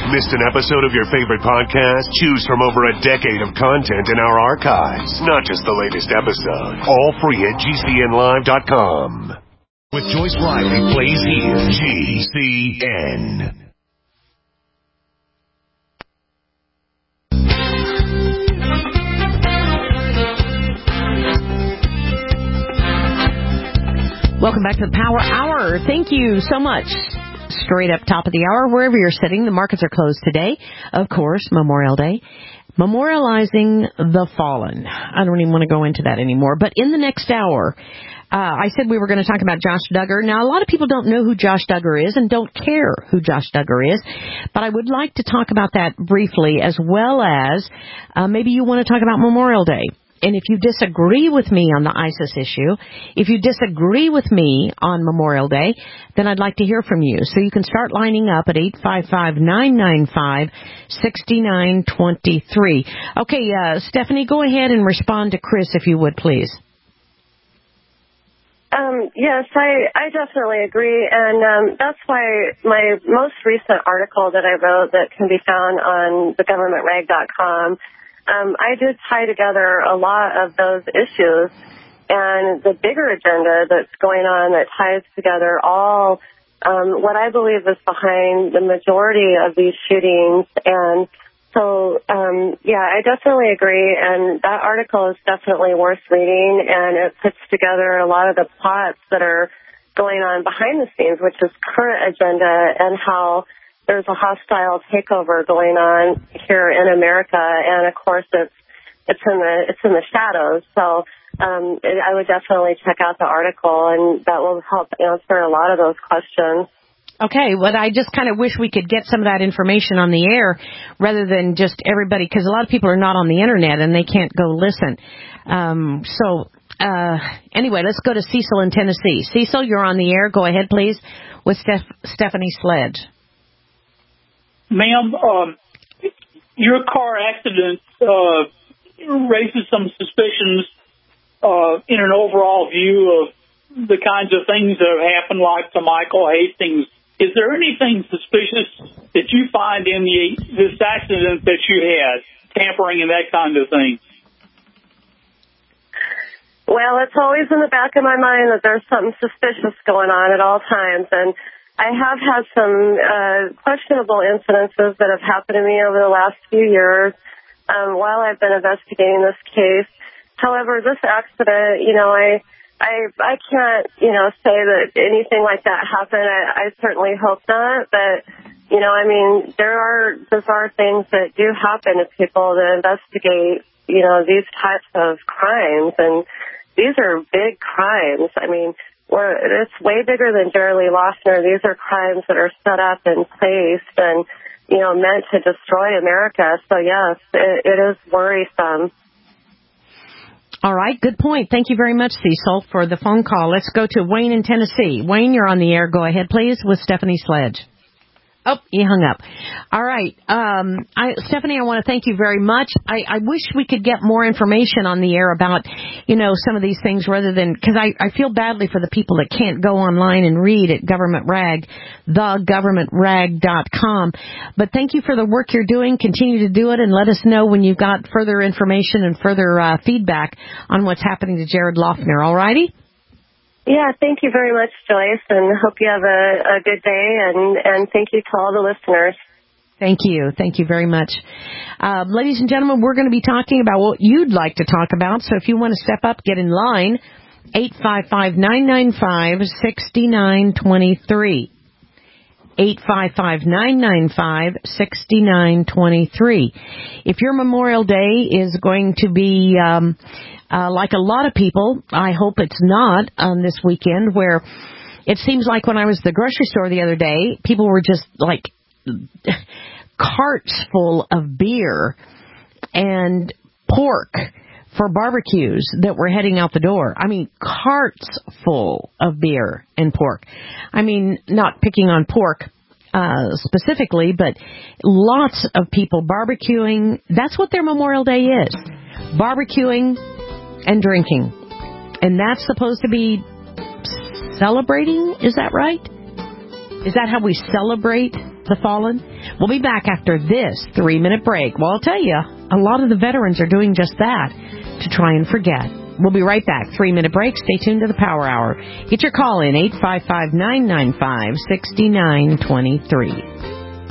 Missed an episode of your favorite podcast? Choose from over a decade of content in our archives, not just the latest episode. All free at GCNlive.com. With Joyce Riley plays here, GCN. Welcome back to the Power Hour. Thank you so much. Straight up top of the hour, wherever you're sitting, the markets are closed today. Of course, Memorial Day. Memorializing the fallen. I don't even want to go into that anymore. But in the next hour, I said we were going to talk about Josh Duggar. Now, a lot of people don't know who Josh Duggar is and don't care who Josh Duggar is. But I would like to talk about that briefly, as well as maybe you want to talk about Memorial Day. And if you disagree with me on the ISIS issue, if you disagree with me on Memorial Day, then I'd like to hear from you. So you can start lining up at 855-995-6923. Okay, Stephanie, go ahead and respond to Chris, if you would, please. Yes, I definitely agree, and that's why my most recent article that I wrote that can be found on thegovernmentrag.com, I did tie together a lot of those issues and the bigger agenda that's going on that ties together all what I believe is behind the majority of these shootings. And so, I definitely agree, and that article is definitely worth reading, and it puts together a lot of the plots that are going on behind the scenes, which is current agenda, and how there's a hostile takeover going on here in America, and of course it's in the shadows. So I would definitely check out the article, and that will help answer a lot of those questions. Okay, well, I just kind of wish we could get some of that information on the air rather than just everybody, because a lot of people are not on the Internet and they can't go listen. Anyway, let's go to Cecil in Tennessee. Cecil, you're on the air. Go ahead, please, with Stephanie Sledge. Ma'am, your car accident raises some suspicions in an overall view of the kinds of things that have happened, like to Michael Hastings. Is there anything suspicious that you find in this accident that you had, tampering and that kind of thing? Well, it's always in the back of my mind that there's something suspicious going on at all times, and I have had some questionable incidences that have happened to me over the last few years while I've been investigating this case. However, this accident, I can't, say that anything like that happened. I certainly hope not, but, there are bizarre things that do happen to people that investigate, these types of crimes, and these are big crimes. I mean, it's way bigger than Jerry Lee Loughner. These are crimes that are set up and placed and, meant to destroy America. So, yes, it is worrisome. All right, good point. Thank you very much, Cecil, for the phone call. Let's go to Wayne in Tennessee. Wayne, you're on the air. Go ahead, please, with Stephanie Sledge. Oh, he hung up. All right. Stephanie, I want to thank you very much. I wish we could get more information on the air about, some of these things rather than, because I feel badly for the people that can't go online and read at Government Rag, thegovernmentrag.com. But thank you for the work you're doing. Continue to do it, and let us know when you've got further information and further feedback on what's happening to Jared Loughner. All righty? Yeah, thank you very much, Joyce, and hope you have a good day, and thank you to all the listeners. Thank you. Thank you very much. Ladies and gentlemen, we're going to be talking about what you'd like to talk about, so if you want to step up, get in line, 855-995-6923. 855-995-6923. If your Memorial Day is going to be like a lot of people, I hope it's not on this weekend, where it seems like when I was at the grocery store the other day, people were just like carts full of beer and pork for barbecues that were heading out the door. I mean, carts full of beer and pork. I mean, not picking on pork specifically, but lots of people barbecuing. That's what their Memorial Day is. Barbecuing and drinking. And that's supposed to be celebrating? Is that right? Is that how we celebrate the fallen? We'll be back after this 3-minute break. Well, I'll tell you, a lot of the veterans are doing just that, to try and forget. We'll be right back. 3-minute break. Stay tuned to the Power Hour. Get your call in, 855-995-6923.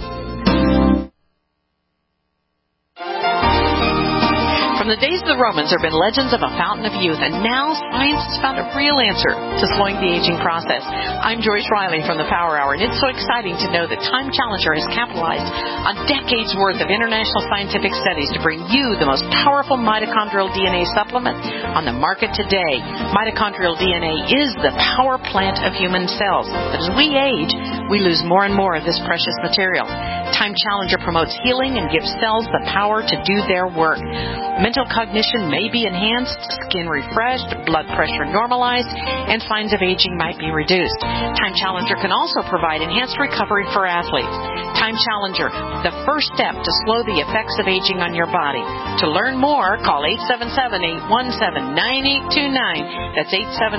From the days of the Romans, there have been legends of a fountain of youth, and now science has found a real answer to slowing the aging process. I'm Joyce Riley from the Power Hour, and it's so exciting to know that Time Challenger has capitalized on decades' worth of international scientific studies to bring you the most powerful mitochondrial DNA supplement on the market today. Mitochondrial DNA is the power plant of human cells, but as we age, we lose more and more of this precious material. Time Challenger promotes healing and gives cells the power to do their work. Mental cognition may be enhanced, skin refreshed, blood pressure normalized, and signs of aging might be reduced. Time Challenger can also provide enhanced recovery for athletes. Time Challenger, the first step to slow the effects of aging on your body. To learn more, call 877-817-9829. That's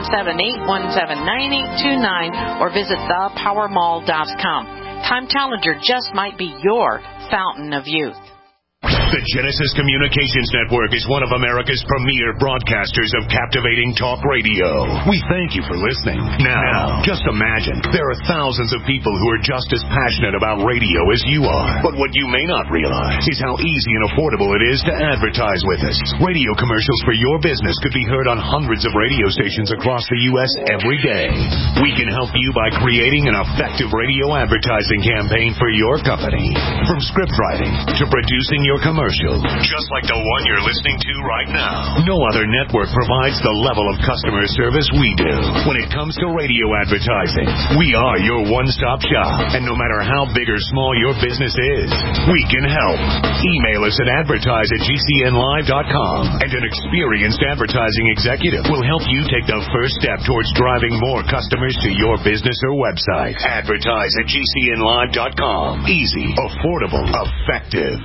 877-817-9829, or visit thepowermall.com. Time Challenger just might be your fountain of youth. The Genesis Communications Network is one of America's premier broadcasters of captivating talk radio. We thank you for listening. Now, just imagine, there are thousands of people who are just as passionate about radio as you are. But what you may not realize is how easy and affordable it is to advertise with us. Radio commercials for your business could be heard on hundreds of radio stations across the U.S. every day. We can help you by creating an effective radio advertising campaign for your company. From script writing to producing your commercial, just like the one you're listening to right now. No other network provides the level of customer service we do. When it comes to radio advertising, we are your one-stop shop. And no matter how big or small your business is, we can help. Email us at advertise@gcnlive.com, and an experienced advertising executive will help you take the first step towards driving more customers to your business or website. Advertise@gcnlive.com. Easy, affordable, effective.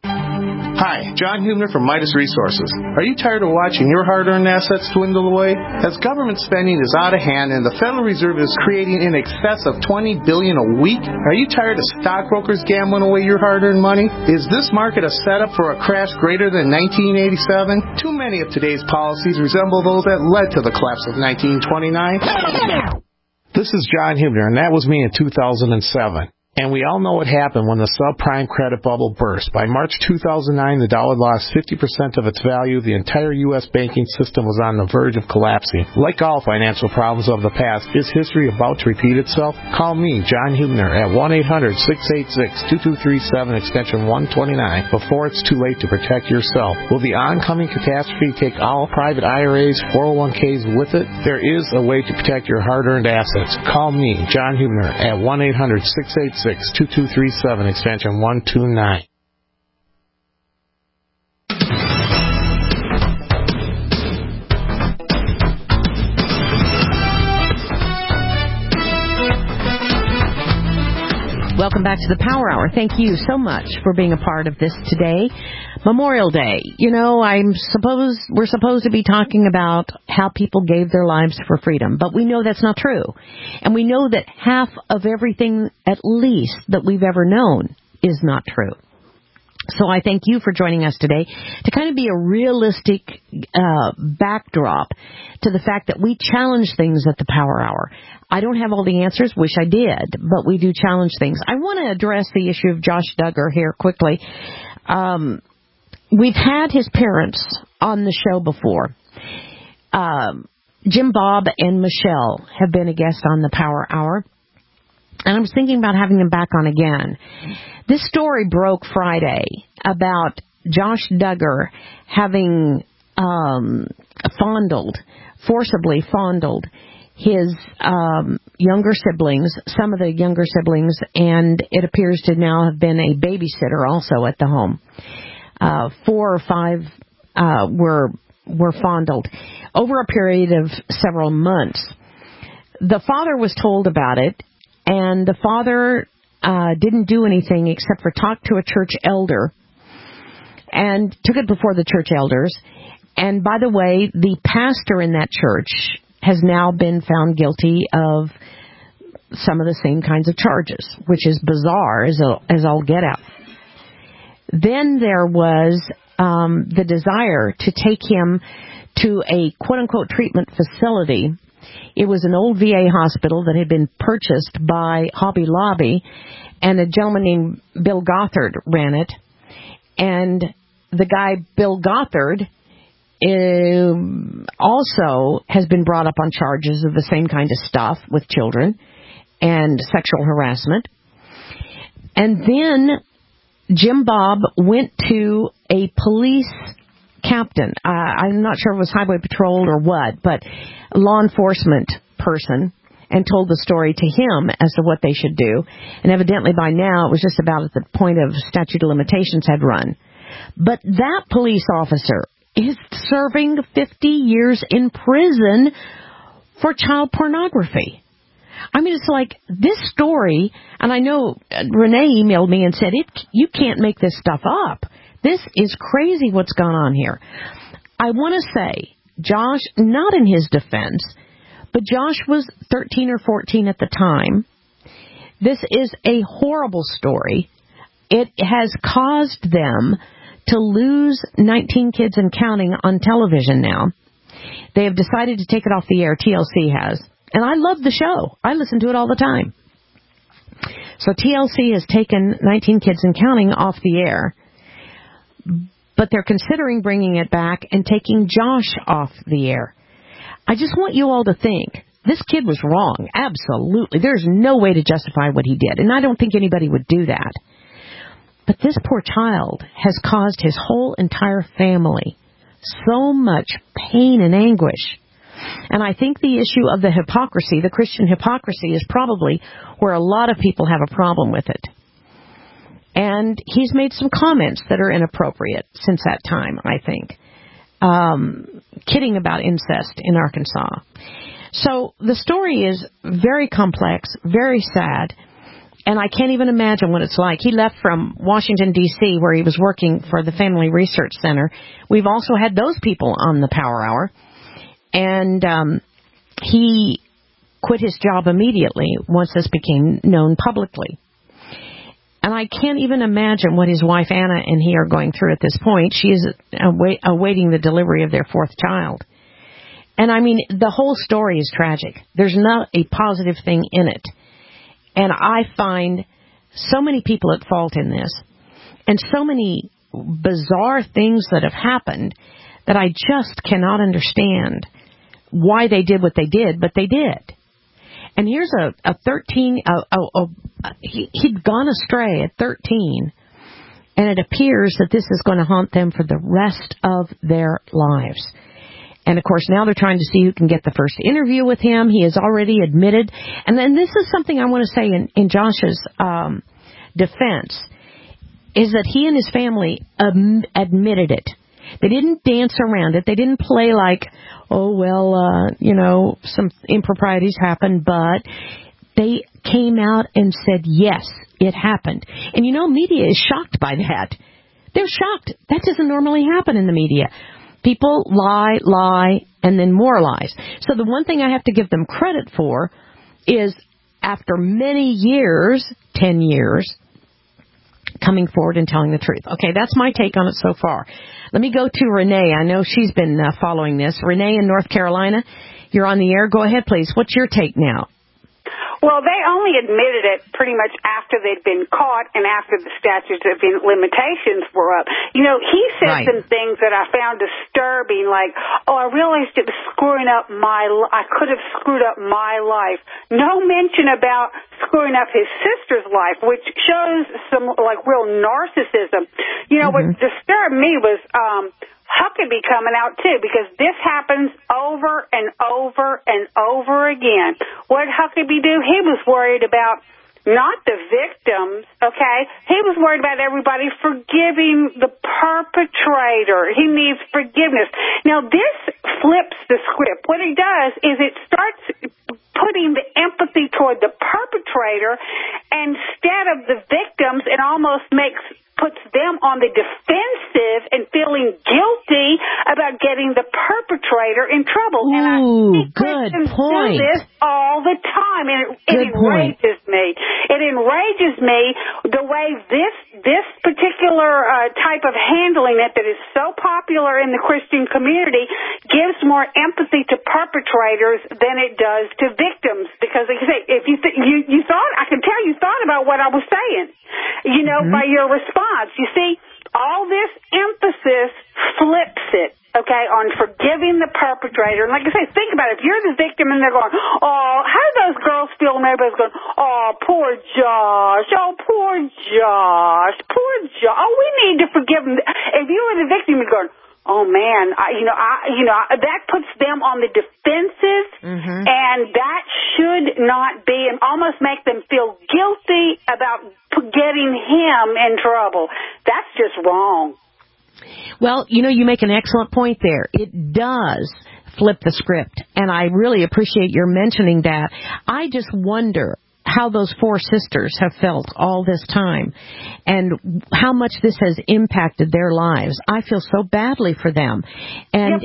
Hi, John Hubner from Midas Resources. Are you tired of watching your hard-earned assets dwindle away? As government spending is out of hand and the Federal Reserve is creating in excess of $20 billion a week, are you tired of stockbrokers gambling away your hard-earned money? Is this market a setup for a crash greater than 1987? Too many of today's policies resemble those that led to the collapse of 1929. This is John Hubner, and that was me in 2007. And we all know what happened when the subprime credit bubble burst. By March 2009, the dollar lost 50% of its value. The entire U.S. banking system was on the verge of collapsing. Like all financial problems of the past, is history about to repeat itself? Call me, John Hubner, at 1-800-686-2237, extension 129, before it's too late to protect yourself. Will the oncoming catastrophe take all private IRAs, 401ks with it? There is a way to protect your hard-earned assets. Call me, John Hubner, at 1-800-686-2237, extension 129. Welcome back to the Power Hour. Thank you so much for being a part of this today. Memorial Day. You know, we're supposed to be talking about how people gave their lives for freedom, but we know that's not true. And we know that half of everything, at least, that we've ever known is not true. So I thank you for joining us today to kind of be a realistic backdrop to the fact that we challenge things at the Power Hour. I don't have all the answers, wish I did, but we do challenge things. I want to address the issue of Josh Duggar here quickly. We've had his parents on the show before. Jim Bob and Michelle have been a guest on the Power Hour, and I was thinking about having them back on again. This story broke Friday about Josh Duggar having forcibly fondled his younger siblings, some of the younger siblings, and it appears to now have been a babysitter also at the home. 4 or 5 were fondled over a period of several months. The father was told about it, and the father didn't do anything except for talk to a church elder and took it before the church elders. And by the way, the pastor in that church has now been found guilty of some of the same kinds of charges, which is bizarre as all get out. Then there was the desire to take him to a quote-unquote treatment facility. It was an old VA hospital that had been purchased by Hobby Lobby, and a gentleman named Bill Gothard ran it. And the guy, Bill Gothard, also has been brought up on charges of the same kind of stuff with children and sexual harassment. And then Jim Bob went to a police captain. I'm not sure if it was Highway Patrol or what, but a law enforcement person, and told the story to him as to what they should do. And evidently by now it was just about at the point of statute of limitations had run. But that police officer is serving 50 years in prison for child pornography. I mean, it's like this story, and I know Renee emailed me and said, you can't make this stuff up. This is crazy what's gone on here. I want to say, Josh, not in his defense, but Josh was 13 or 14 at the time. This is a horrible story. It has caused them to lose 19 Kids and Counting on television now. They have decided to take it off the air. TLC has. And I love the show. I listen to it all the time. So TLC has taken 19 Kids and Counting off the air. But they're considering bringing it back and taking Josh off the air. I just want you all to think, this kid was wrong. Absolutely. There's no way to justify what he did. And I don't think anybody would do that. But this poor child has caused his whole entire family so much pain and anguish. And I think the issue of the hypocrisy, the Christian hypocrisy, is probably where a lot of people have a problem with it. And he's made some comments that are inappropriate since that time, I think. Kidding about incest in Arkansas. So the story is very complex, very sad, and I can't even imagine what it's like. He left from Washington, D.C., where he was working for the Family Research Center. We've also had those people on the Power Hour. And he quit his job immediately once this became known publicly. And I can't even imagine what his wife Anna and he are going through at this point. She is awaiting the delivery of their fourth child. And I mean, the whole story is tragic. There's not a positive thing in it. And I find so many people at fault in this, and so many bizarre things that have happened, that I just cannot understand why they did what they did, but they did. And here's a 13, he'd gone astray at 13, and it appears that this is going to haunt them for the rest of their lives. And, of course, now they're trying to see who can get the first interview with him. He has already admitted. And then this is something I want to say in Josh's defense, is that he and his family admitted it. They didn't dance around it. They didn't play like, oh, well, some improprieties happened. But they came out and said, yes, it happened. And, media is shocked by that. They're shocked. That doesn't normally happen in the media. People lie, and then more lies. So the one thing I have to give them credit for is after many years, 10 years, coming forward and telling the truth. Okay, that's my take on it so far. Let me go to Renee. I know she's been following this. Renee in North Carolina, you're on the air. Go ahead, please. What's your take now? Well, they only admitted it pretty much after they'd been caught and after the statutes of limitations were up. He said some things that I found disturbing, like, I realized it was screwing up I could have screwed up my life. No mention about screwing up his sister's life, which shows some, real narcissism. What disturbed me was, Huckabee coming out, too, because this happens over and over and over again. What did Huckabee do? He was worried about not the victims, okay? He was worried about everybody forgiving the perpetrator. He needs forgiveness. Now, this flips the script. What it does is it starts putting the empathy toward the perpetrator instead of the victims, it almost puts them on the defensive and feeling guilty about getting the perpetrator in trouble. Ooh, and I see good Christians point. do this all the time, and it enrages me. It enrages me the way this particular type of handling it that is so popular in the Christian community gives more empathy to perpetrators than it does to victims. Because like I say, if you thought, I can tell you thought about what I was saying, by your response. You see, all this emphasis flips it, okay, on forgiving the perpetrator. And like I say, think about it. If you're the victim and they're going, oh, how do those girls feel? And everybody's going, oh, poor Josh. Oh, poor Josh. Poor Josh. Oh, we need to forgive him. If you were the victim, you're going, oh man, that puts them on the defensive, and that should not be, and almost make them feel guilty about getting him in trouble. That's just wrong. Well, you make an excellent point there. It does flip the script, and I really appreciate your mentioning that. I just wonder how those four sisters have felt all this time and how much this has impacted their lives. I feel so badly for them. And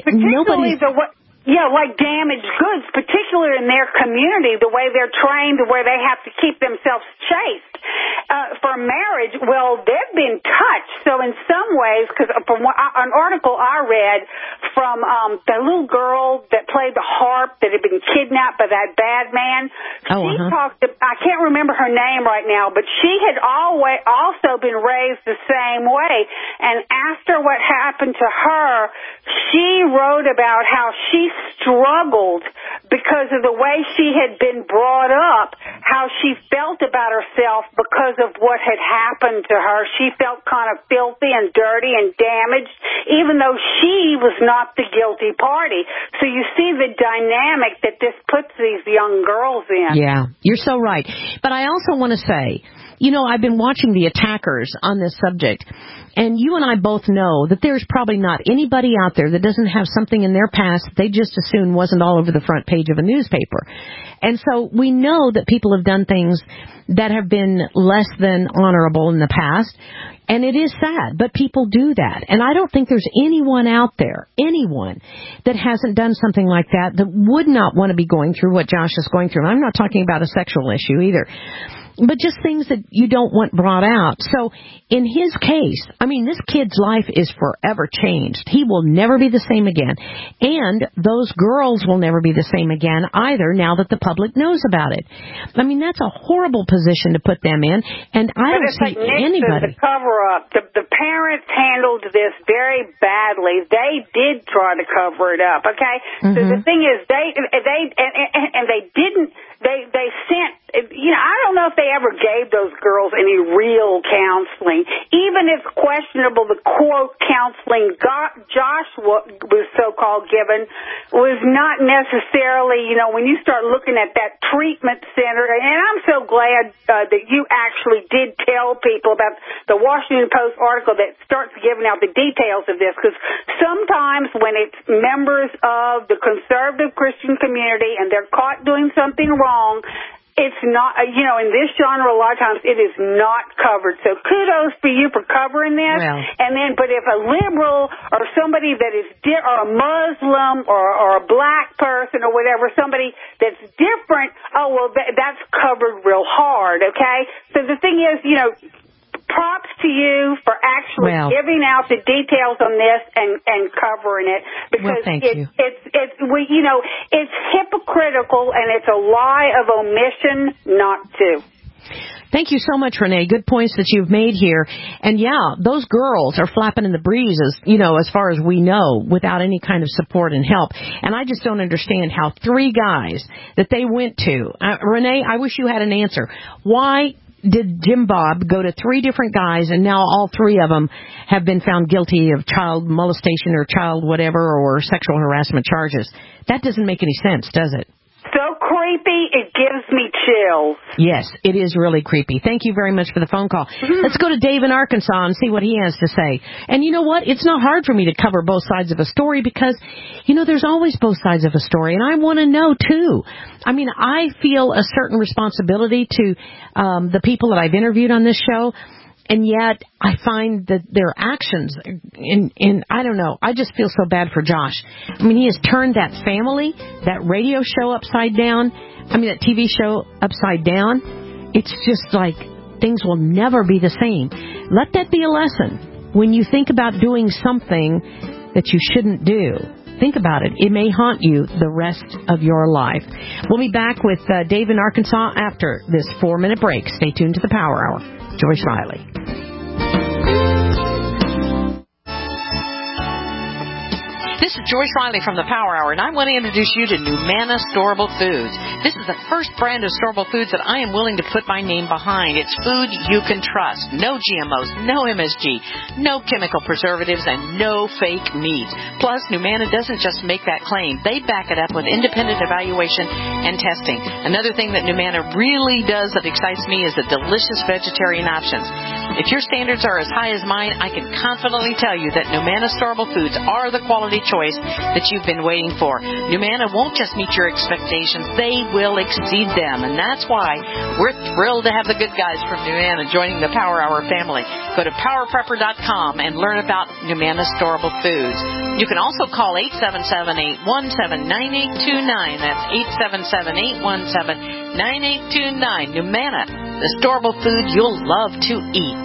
like damaged goods, particularly in their community, the way they're trained, the way they have to keep themselves chaste. For marriage, well, they've been touched. So in some ways, because from an article I read from the little girl that played the harp that had been kidnapped by that bad man, she talked, I can't remember her name right now, but she had also been raised the same way. And after what happened to her, she wrote about how she struggled because of the way she had been brought up, how she felt about herself because of what had happened to her. She felt kind of filthy and dirty and damaged, even though she was not the guilty party. So you see the dynamic that this puts these young girls in. Yeah, you're so right. But I also want to say, I've been watching the attackers on this subject, and you and I both know that there's probably not anybody out there that doesn't have something in their past they just assume wasn't all over the front page of a newspaper. And so we know that people have done things that have been less than honorable in the past, and it is sad, but people do that. And I don't think there's anyone out there, that hasn't done something like that would not want to be going through what Josh is going through. And I'm not talking about a sexual issue either, but just things that you don't want brought out. So in his case, this kid's life is forever changed. He will never be the same again. And those girls will never be the same again either now that the public knows about it. That's a horrible position to put them in. And I don't see anybody. The cover-up. The parents handled this very badly. They did try to cover it up, okay? So the thing is, they sent, I don't know if they ever gave those girls any real counseling. Even if questionable, the quote counseling Josh was so-called given was not necessarily, when you start looking at that treatment center, and I'm so glad that you actually did tell people about the Washington Post article that starts giving out the details of this, because sometimes when it's members of the conservative Christian community and they're caught doing something wrong, it's not, in this genre, a lot of times it is not covered. So kudos for you for covering this. Well. And then, but if a liberal or somebody that is, or a Muslim or a black person or whatever, somebody that's different, that's covered real hard, okay? So the thing is, props to you for actually giving out the details on this and covering it, because it's hypocritical and it's a lie of omission not to. Thank you so much, Renee. Good points that you've made here. And those girls are flapping in the breeze, as far as we know, without any kind of support and help. And I just don't understand how 3 guys that they went to, Renee, I wish you had an answer. Why did Jim Bob go to 3 different guys, and now all 3 of them have been found guilty of child molestation or child whatever or sexual harassment charges? That doesn't make any sense, does it? So creepy. It gives me chills. Yes, it is really creepy. Thank you very much for the phone call. Let's go to Dave in Arkansas and see what he has to say. And you know what? It's not hard for me to cover both sides of a story because, there's always both sides of a story, and I want to know, too. I mean, I feel a certain responsibility to the people that I've interviewed on this show, and yet I find that their actions, and I don't know, I just feel so bad for Josh. I mean, he has turned that family, that radio show upside down, that TV show upside down. It's just like things will never be the same. Let that be a lesson. When you think about doing something that you shouldn't do, think about it. It may haunt you the rest of your life. We'll be back with Dave in Arkansas after this 4-minute break. Stay tuned to the Power Hour. Joyce Riley. This is Joyce Riley from the Power Hour, and I want to introduce you to Numana Storable Foods. This is the first brand of storable foods that I am willing to put my name behind. It's food you can trust. No GMOs, no MSG, no chemical preservatives, and no fake meat. Plus, Numana doesn't just make that claim. They back it up with independent evaluation and testing. Another thing that Numana really does that excites me is the delicious vegetarian options. If your standards are as high as mine, I can confidently tell you that Numana Storable Foods are the quality choice that you've been waiting for. Numana won't just meet your expectations, they will exceed them. And that's why we're thrilled to have the good guys from Numana joining the Power Hour family. Go to powerprepper.com and learn about Numana Storable Foods. You can also call 877-817-9829. That's 877-817-9829. Numana, the storable food you'll love to eat.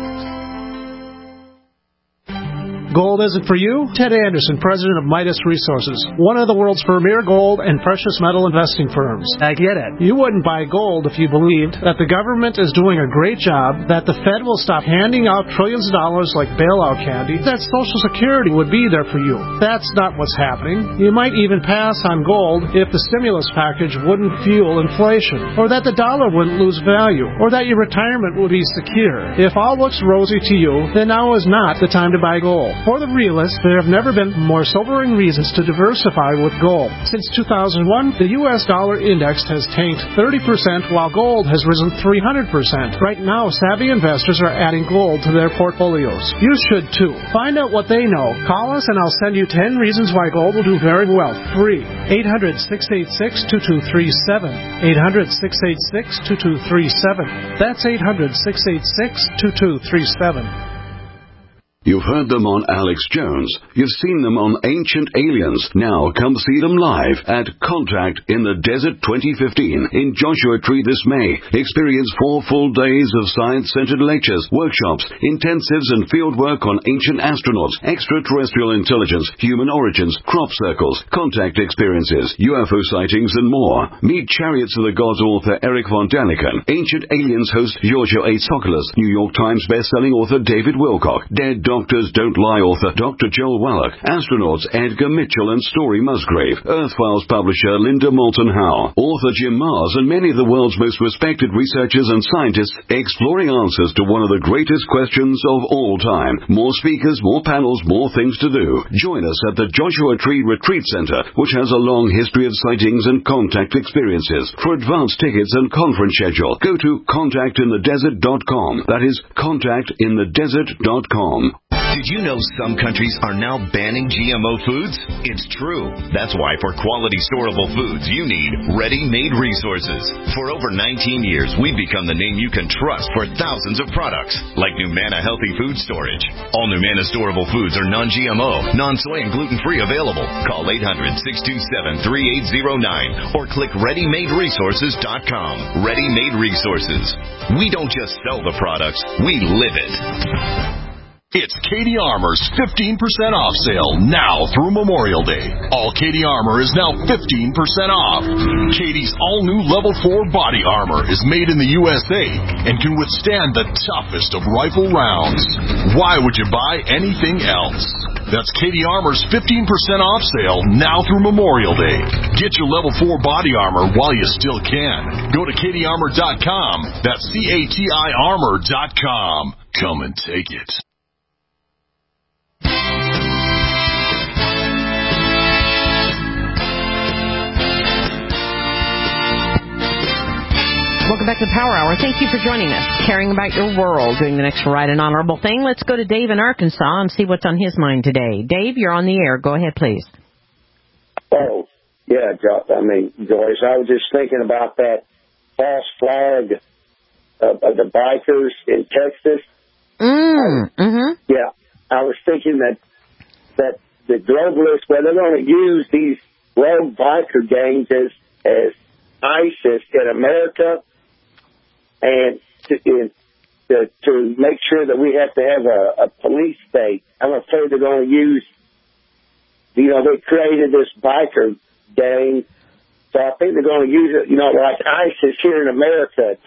Gold isn't for you? Ted Anderson, president of Midas Resources, one of the world's premier gold and precious metal investing firms. I get it. You wouldn't buy gold if you believed that the government is doing a great job, that the Fed will stop handing out trillions of dollars like bailout candy, that Social Security would be there for you. That's not what's happening. You might even pass on gold if the stimulus package wouldn't fuel inflation, or that the dollar wouldn't lose value, or that your retirement would be secure. If all looks rosy to you, then now is not the time to buy gold. For the realists, there have never been more sobering reasons to diversify with gold. Since 2001, the U.S. dollar index has tanked 30%, while gold has risen 300%. Right now, savvy investors are adding gold to their portfolios. You should too. Find out what they know. Call us and I'll send you 10 reasons why gold will do very well. Free. 800-686-2237. 800-686-2237. That's 800-686-2237. You've heard them on Alex Jones. You've seen them on Ancient Aliens. Now come see them live at Contact in the Desert 2015 in Joshua Tree this May. Experience 4 full days of science-centered lectures, workshops, intensives, and field work on ancient astronauts, extraterrestrial intelligence, human origins, crop circles, contact experiences, UFO sightings, and more. Meet Chariots of the Gods author Eric von Daniken, Ancient Aliens host Giorgio A. Tsoukalos, New York Times best-selling author David Wilcock, Dead Doctors Don't Lie author Dr. Joel Wallach, astronauts Edgar Mitchell and Story Musgrave, Earth Files publisher Linda Moulton Howe, author Jim Mars, and many of the world's most respected researchers and scientists exploring answers to one of the greatest questions of all time. More speakers, more panels, more things to do. Join us at the Joshua Tree Retreat Center, which has a long history of sightings and contact experiences. For advance tickets and conference schedule, go to contactinthedesert.com. That is contactinthedesert.com. Did you know some countries are now banning GMO foods? It's true. That's why for quality storable foods, you need Ready-Made Resources. For over 19 years, we've become the name you can trust for thousands of products, like Numana Healthy Food Storage. All Numana storable foods are non-GMO, non-soy, and gluten-free available. Call 800-627-3809 or click ReadyMadeResources.com. Ready-Made Resources. We don't just sell the products, we live it. It's Katie Armour's 15% off sale now through Memorial Day. All Katie Armour is now 15% off. Katie's all-new Level 4 body armor is made in the USA and can withstand the toughest of rifle rounds. Why would you buy anything else? That's Katie Armour's 15% off sale now through Memorial Day. Get your Level 4 body armor while you still can. Go to KatieArmour.com. That's CATI Armour.com. Come and take it. Welcome back to the Power Hour. Thank you for joining us, caring about your world, doing the next right and honorable thing. Let's go to Dave in Arkansas and see what's on his mind today. Dave, you're on the air. Go ahead, please. Oh, yeah, Joyce, I was just thinking about that false flag of the bikers in Texas. Yeah, I was thinking that the globalists, they're going to use these rogue biker gangs as ISIS in America, and to make sure that we have to have a police state. I'm afraid they're going to use, they created this biker gang, so I think they're going to use it, like ISIS here in America.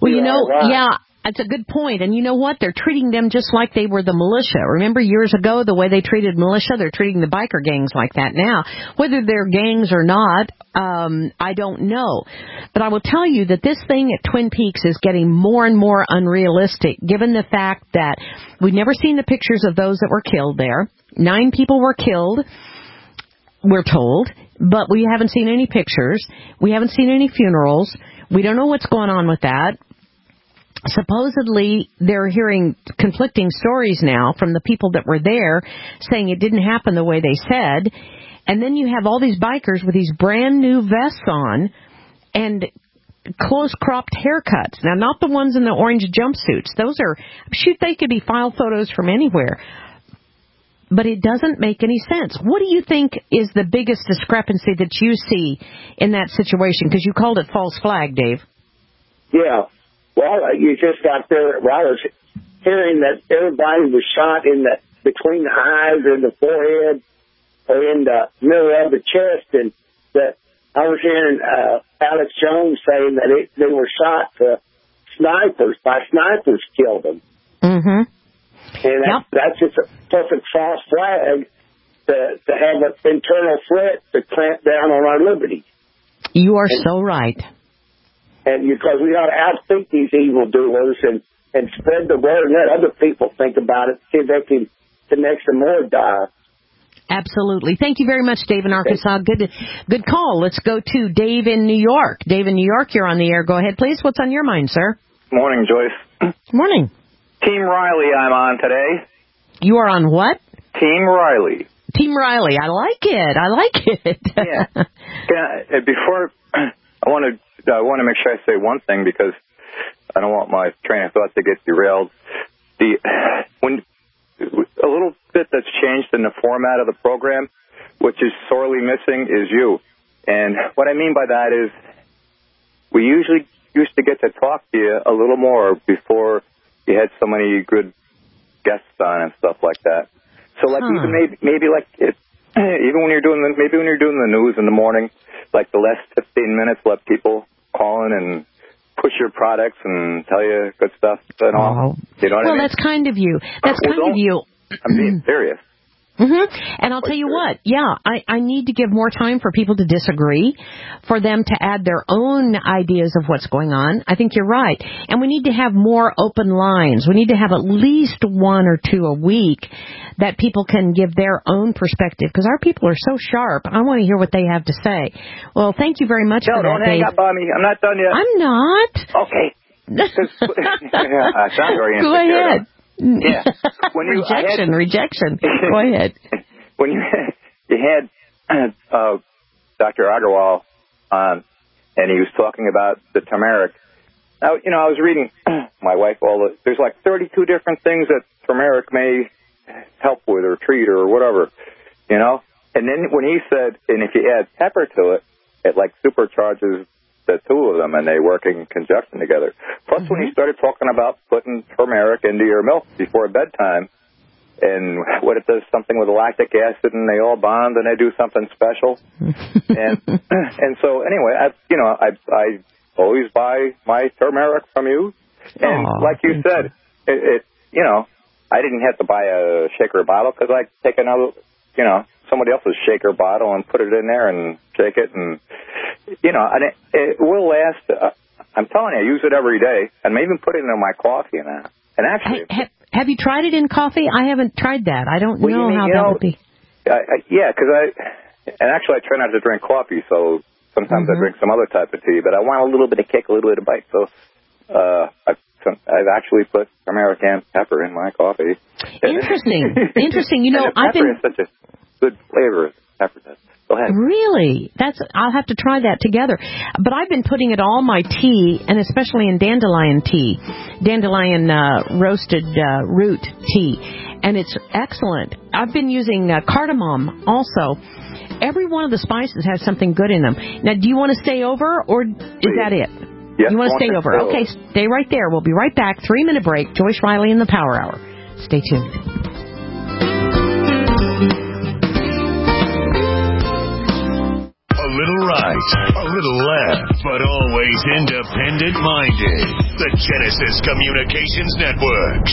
That's a good point. And you know what? They're treating them just like they were the militia. Remember years ago, the way they treated militia? They're treating the biker gangs like that now. Whether they're gangs or not, I don't know. But I will tell you that this thing at Twin Peaks is getting more and more unrealistic, given the fact that we've never seen the pictures of those that were killed there. 9 people were killed, we're told, but we haven't seen any pictures. We haven't seen any funerals. We don't know what's going on with that. Supposedly, they're hearing conflicting stories now from the people that were there saying it didn't happen the way they said. And then you have all these bikers with these brand new vests on and close-cropped haircuts. Now, not the ones in the orange jumpsuits. Those are, they could be file photos from anywhere. But it doesn't make any sense. What do you think is the biggest discrepancy that you see in that situation? Because you called it false flag, Dave. Yeah. Well, you just got there. I was hearing that everybody was shot between the eyes and the forehead or in the middle of the chest, and that I was hearing Alex Jones saying that they were shot by snipers killed them. Mm-hmm. And that's just a perfect false flag to have an internal threat to clamp down on our liberty. You are so right. And because we ought to outthink these evildoers and spread the word and let other people think about it, see if they can connect some more dots. Absolutely. Thank you very much, Dave in Arkansas. Good call. Let's go to Dave in New York. Dave in New York, you're on the air. Go ahead, please. What's on your mind, sir? Morning, Joyce. Morning. Team Riley I'm on today. You are on what? Team Riley. Team Riley. I like it. Yeah. Before, I want to make sure I say one thing because I don't want my train of thought to get derailed. A little bit that's changed in the format of the program, which is sorely missing, is you. And what I mean by that is we usually used to get to talk to you a little more before you had so many good guests on and stuff like that. So like even maybe like even when you're doing the news in the morning, like the last 15 minutes, let people call in and push your products and tell you good stuff and all. You know what I mean? Well, that's kind of you. I'm being serious. Mm-hmm. And I'll tell you what, I need to give more time for people to disagree, for them to add their own ideas of what's going on. I think you're right. And we need to have more open lines. We need to have at least 1 or 2 a week that people can give their own perspective, because our people are so sharp. I want to hear what they have to say. Well, thank you very much for that, don't hang Dave. up on me. I'm not done yet. I'm not. Okay. I sound very insecure. Go ahead. Yeah. Rejection. Go ahead. When you had Dr. Agarwal on, and he was talking about the turmeric. Now, I was reading my wife there's like 32 different things that turmeric may help with or treat or whatever, And then when he said, and if you add pepper to it, it like supercharges the 2 of them, and they work in conjunction together. Plus, when he started talking about putting turmeric into your milk before bedtime, and what it does something with the lactic acid, and they all bond, and they do something special. and so anyway, I always buy my turmeric from you, and like you said, I didn't have to buy a shaker bottle because I take another, somebody else's shaker bottle and put it in there and shake it, and and it will last. I'm telling you, I use it every day, and I even put it in my coffee and that. And actually, have you tried it in coffee? I haven't tried that. I don't know how that would be. Yeah, because I try not to drink coffee, so sometimes I drink some other type of tea, but I want a little bit of kick, a little bit of bite. So I've actually put turmeric and pepper in my coffee. Interesting. Interesting. You know, pepper is such a good flavor. Pepper does. Go ahead. Really? I'll have to try that together. But I've been putting it all my tea, and especially in dandelion tea, dandelion roasted root tea, and it's excellent. I've been using cardamom also. Every one of the spices has something good in them. Now, do you want to stay over, or is that it? Yes, you want to stay over? Okay, stay right there. We'll be right back. 3-minute break. Joyce Riley in the Power Hour. Stay tuned. A little right, a little left, but always independent-minded. The Genesis Communications Network,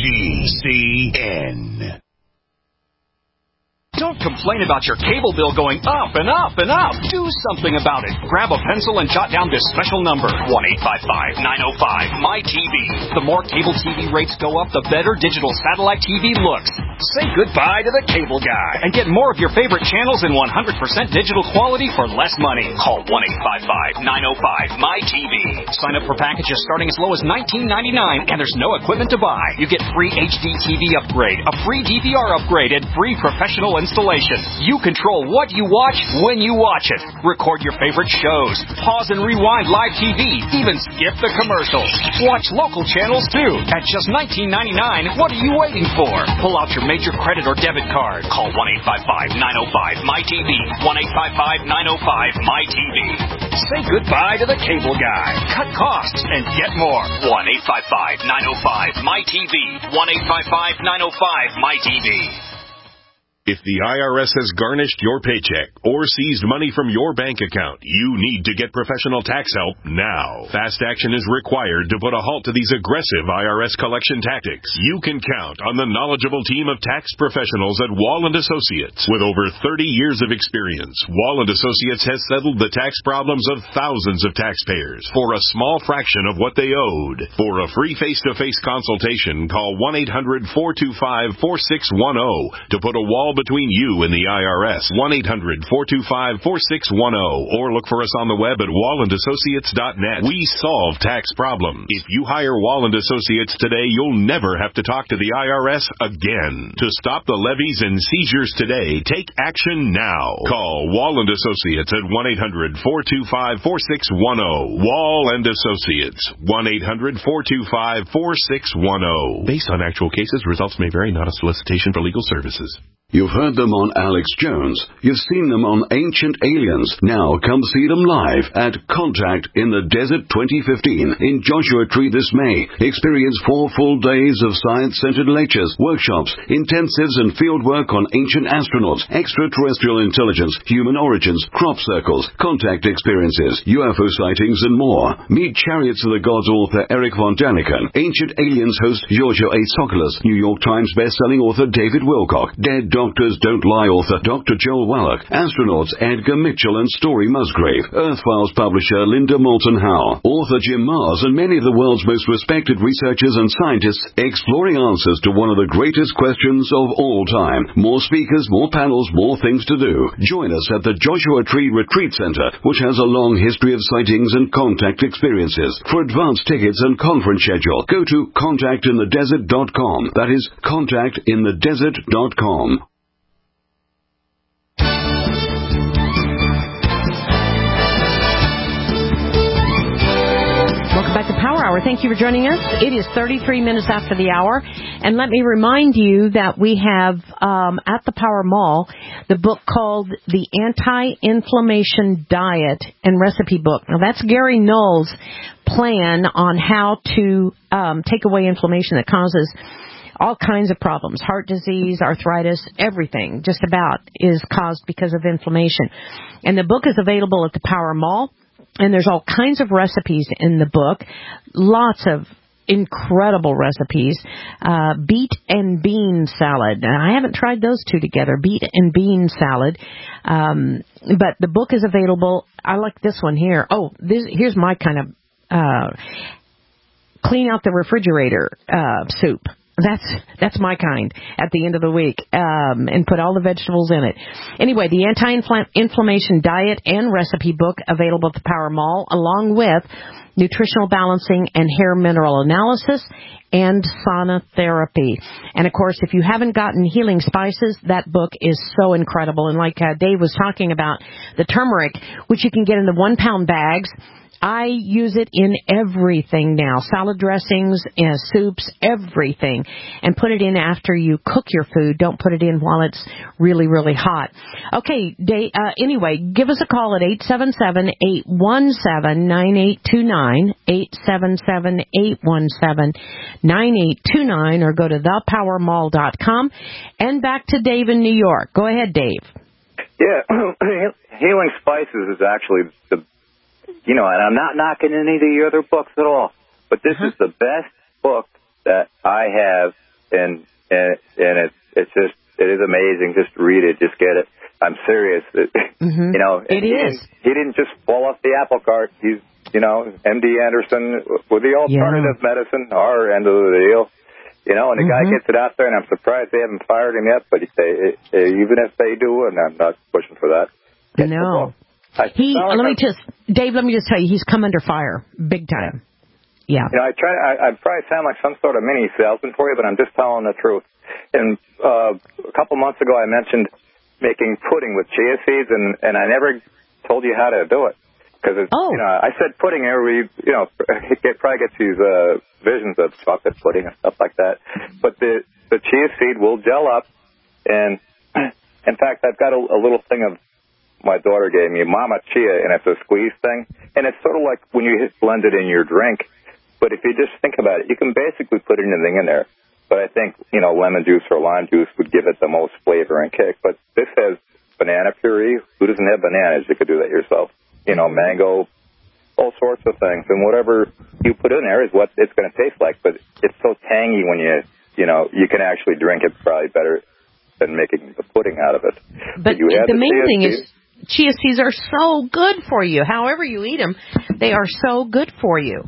GCN. Don't complain about your cable bill going up and up and up. Do something about it. Grab a pencil and jot down this special number, 1-855-905-MY-TV. The more cable TV rates go up, the better digital satellite TV looks. Say goodbye to the cable guy and get more of your favorite channels in 100% digital quality for less money. Call 1-855-905-MY-TV. Sign up for packages starting as low as $19.99, and there's no equipment to buy. You get free HD TV upgrade, a free DVR upgrade, and free professional installation. You control what you watch when you watch it. Record your favorite shows. Pause and rewind live TV. Even skip the commercials. Watch local channels too. At just $19.99, what are you waiting for? Pull out your major credit or debit card. Call 1-855-905-MY-TV. 1-855-905-MY-TV. Say goodbye to the cable guy. Cut costs and get more. 1-855-905-MY-TV. 1-855-905-MY-TV. If the IRS has garnished your paycheck or seized money from your bank account, you need to get professional tax help now. Fast action is required to put a halt to these aggressive IRS collection tactics. You can count on the knowledgeable team of tax professionals at Wall & Associates. With over 30 years of experience, Wall & Associates has settled the tax problems of thousands of taxpayers for a small fraction of what they owed. For a free face-to-face consultation, call 1-800-425-4610 to put a wall between you and the IRS. 1-800-425-4610 or look for us on the web at wallandassociates.net. We solve tax problems. If you hire Wall & Associates today, you'll never have to talk to the IRS again. To stop the levies and seizures today, take action now. Call Wall & Associates at 1-800-425-4610. Wall & Associates. 1-800-425-4610. Based on actual cases, results may vary, not a solicitation for legal services. You've heard them on Alex Jones. You've seen them on Ancient Aliens. Now come see them live at Contact in the Desert 2015 in Joshua Tree this May. Experience 4 full days of science-centered lectures, workshops, intensives, and field work on ancient astronauts, extraterrestrial intelligence, human origins, crop circles, contact experiences, UFO sightings, and more. Meet Chariots of the Gods author Eric von Daniken, Ancient Aliens host Giorgio A. Tsoukalos, New York Times best-selling author David Wilcock, Dead Doctors Don't Lie author Dr. Joel Wallach, astronauts Edgar Mitchell and Story Musgrave, Earth Files publisher Linda Moulton Howe, author Jim Mars, and many of the world's most respected researchers and scientists exploring answers to one of the greatest questions of all time. More speakers, more panels, more things to do. Join us at the Joshua Tree Retreat Center, which has a long history of sightings and contact experiences. For advance tickets and conference schedule, go to contactinthedesert.com. That is contactinthedesert.com. Welcome back to Power Hour. Thank you for joining us. It is 33 minutes after the hour. And let me remind you that we have at the Power Mall the book called The Anti-Inflammation Diet and Recipe Book. Now, that's Gary Null's plan on how to take away inflammation that causes all kinds of problems. Heart disease, arthritis, everything just about is caused because of inflammation. And the book is available at the Power Mall. And there's all kinds of recipes in the book, lots of incredible recipes. Beet and bean salad. Now, I haven't tried those two together, beet and bean salad. But the book is available. I like this one here. Oh, here's my kind of clean out the refrigerator soup. That's my kind at the end of the week, and put all the vegetables in it. Anyway, the anti-inflammation diet and recipe book available at the Power Mall, along with nutritional balancing and hair mineral analysis and sauna therapy. And of course, if you haven't gotten Healing Spices, that book is so incredible. And like Dave was talking about, the turmeric, which you can get in the 1-pound bags. I use it in everything now, salad dressings, soups, everything, and put it in after you cook your food. Don't put it in while it's really, really hot. Okay, anyway, give us a call at 877-817-9829, 877-817-9829, or go to thepowermall.com. And back to Dave in New York. Go ahead, Dave. Yeah, Healing Spices is actually and I'm not knocking any of the other books at all, but this is the best book that I have, and it is amazing. Just read it, just get it. I'm serious. It is. He didn't just fall off the apple cart. He's, MD Anderson with the alternative medicine, our end of the deal. And the guy gets it out there, and I'm surprised they haven't fired him yet. But even if they do, and I'm not pushing for that. No. Dave, let me just tell you, he's come under fire, big time. Yeah. I probably sound like some sort of mini salesman for you, but I'm just telling the truth. And a couple months ago, I mentioned making pudding with chia seeds, and I never told you how to do it. Because I said pudding, everybody, probably gets these visions of chocolate pudding and stuff like that. But the chia seed will gel up, and in fact, I've got a little thing of my daughter gave me, Mama Chia, and it's a squeeze thing. And it's sort of like when you blend it in your drink. But if you just think about it, you can basically put anything in there. But I think, lemon juice or lime juice would give it the most flavor and kick. But this has banana puree. Who doesn't have bananas? You could do that yourself. Mango, all sorts of things. And whatever you put in there is what it's going to taste like. But it's so tangy when you can actually drink it probably better than making the pudding out of it. But the main thing is, chia seeds are so good for you. However you eat them, they are so good for you.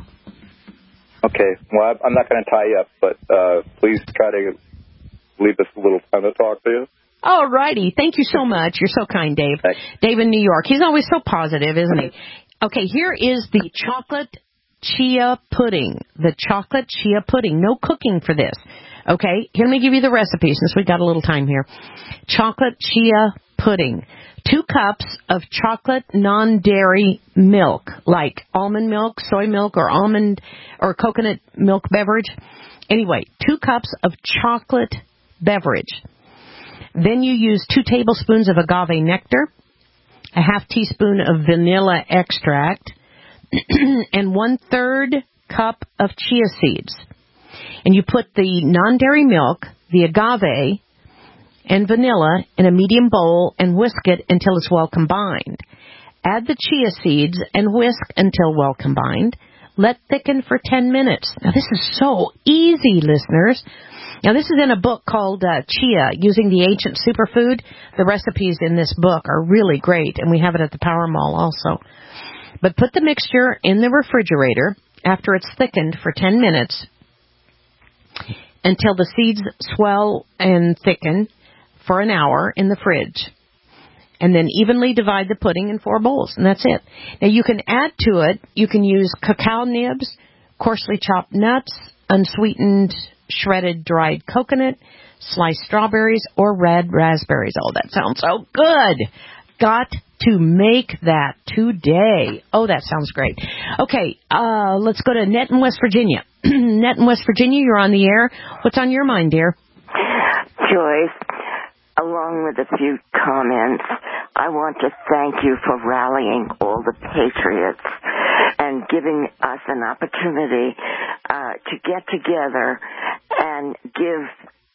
Okay. Well, I'm not going to tie you up, but please try to leave us a little time to talk to you. All righty. Thank you so much. You're so kind, Dave. Thanks. Dave in New York. He's always so positive, isn't he? Okay, here is the chocolate chia pudding. The chocolate chia pudding. No cooking for this. Okay, here, let me give you the recipe since we've got a little time here. Chocolate chia pudding. 2 cups of chocolate non-dairy milk, like almond milk, soy milk, or almond or coconut milk beverage. Anyway, 2 cups of chocolate beverage. Then you use 2 tablespoons of agave nectar, a half teaspoon of vanilla extract, and 1/3 cup of chia seeds. And you put the non-dairy milk, the agave, and vanilla in a medium bowl and whisk it until it's well combined. Add the chia seeds and whisk until well combined. Let thicken for 10 minutes. Now, this is so easy, listeners. Now, this is in a book called Chia, Using the Ancient Superfood. The recipes in this book are really great, and we have it at the Power Mall also. But put the mixture in the refrigerator after it's thickened for 10 minutes until the seeds swell and thicken for an hour in the fridge. And then evenly divide the pudding in 4 bowls, and that's it. Now, you can add to it, you can use cacao nibs, coarsely chopped nuts, unsweetened shredded dried coconut, sliced strawberries, or red raspberries. Oh, that sounds so good. Got to make that today. Oh, that sounds great. Okay, let's go to Net in West Virginia. Net in West Virginia, you're on the air. What's on your mind, dear? Joyce, along with a few comments, I want to thank you for rallying all the patriots and giving us an opportunity to get together and give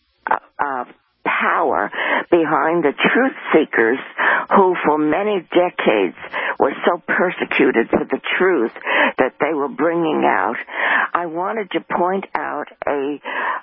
power behind the truth seekers who for many decades were so persecuted for the truth that they were bringing out. I wanted to point out a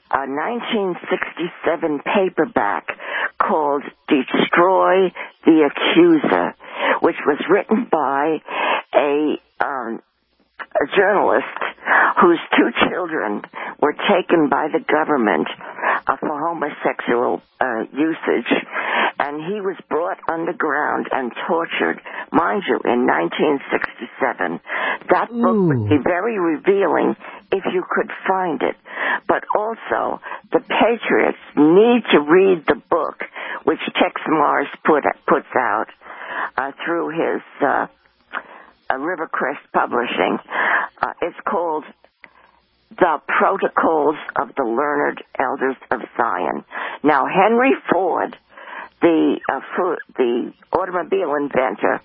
1967 paperback called Destroy the Accuser, which was written by a journalist whose 2 children were taken by the government for homosexual usage, and he was brought underground and tortured, mind you, in 1967. That book would be very revealing if you could find it. But also, the Patriots need to read the book which Tex Mars puts out through his Rivercrest Publishing. It's called The Protocols of the Learned Elders of Zion. Now, Henry Ford, the automobile inventor,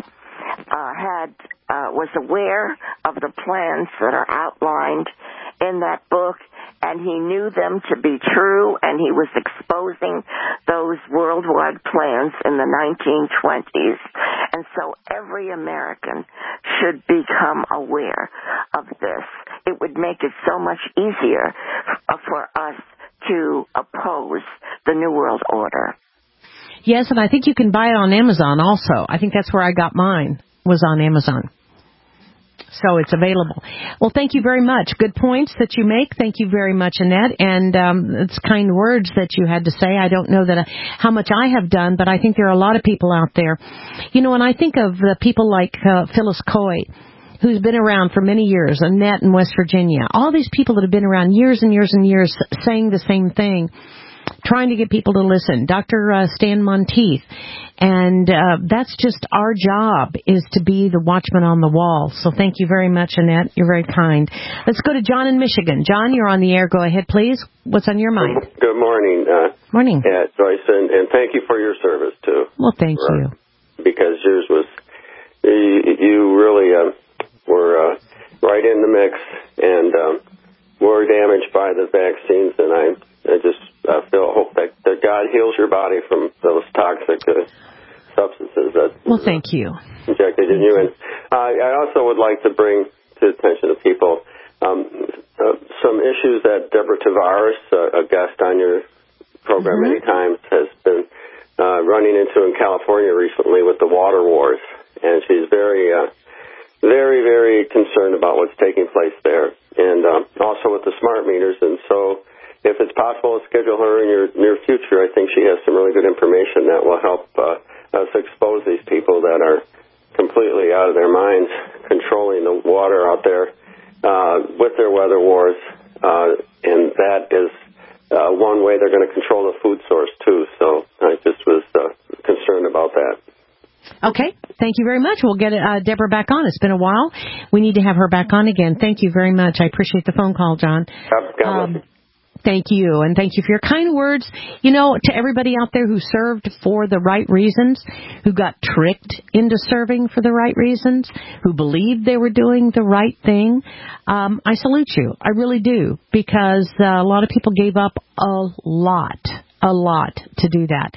was aware of the plans that are outlined in that book, and he knew them to be true, and he was exposing those worldwide plans in the 1920s. And so every American should become aware of this. It would make it so much easier for us to oppose the New World Order. Yes, and I think you can buy it on Amazon also. I think that's where I got mine, was on Amazon. So it's available. Well, thank you very much. Good points that you make. Thank you very much, Annette. And it's kind words that you had to say. I don't know that how much I have done, but I think there are a lot of people out there. You know, and I think of the people like Phyllis Coy, who's been around for many years, Annette in West Virginia, all these people that have been around years and years and years saying the same thing, trying to get people to listen. Dr. Stan Monteith. And that's just our job, is to be the watchman on the wall. So thank you very much, Annette. You're very kind. Let's go to John in Michigan. John, you're on the air. Go ahead, please. What's on your mind? Good morning. Morning. Yeah, Joyce, and thank you for your service, too. Well, thank you. Because yours was, you really were right in the mix and were damaged by the vaccines, and I just hope that God heals your body from those toxic substances that thank you. Injected in you. And I also would like to bring to the attention of people some issues that Deborah Tavares, a guest on your program many times, has been running into in California recently with the water wars. And she's very, very concerned about what's taking place there. And also with the smart meters. And so if it's possible to schedule her in your near future, I think she has some really good information that will help us expose these people that are completely out of their minds, controlling the water out there with their weather wars. And that is one way they're going to control the food source, too. So I just was concerned about that. Okay. Thank you very much. We'll get Deborah back on. It's been a while. We need to have her back on again. Thank you very much. I appreciate the phone call, John. Thank you, and thank you for your kind words. You know, to everybody out there who served for the right reasons, who got tricked into serving for the right reasons, who believed they were doing the right thing, I salute you. I really do, because a lot of people gave up a lot to do that.